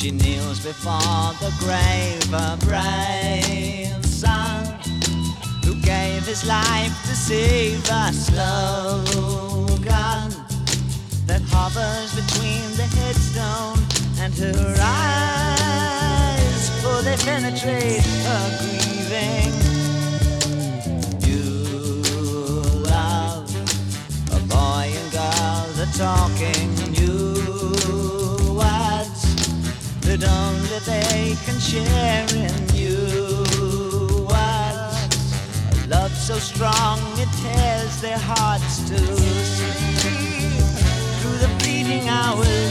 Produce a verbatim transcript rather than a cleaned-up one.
She kneels before the grave, her brave son, who gave his life to save a slogan that hovers between the headstone and her eyes, for they penetrate her grieving. You love a boy and girl, the talking new words that only they can share in you words. A love so strong it tears their hearts to sleep through the fleeting hours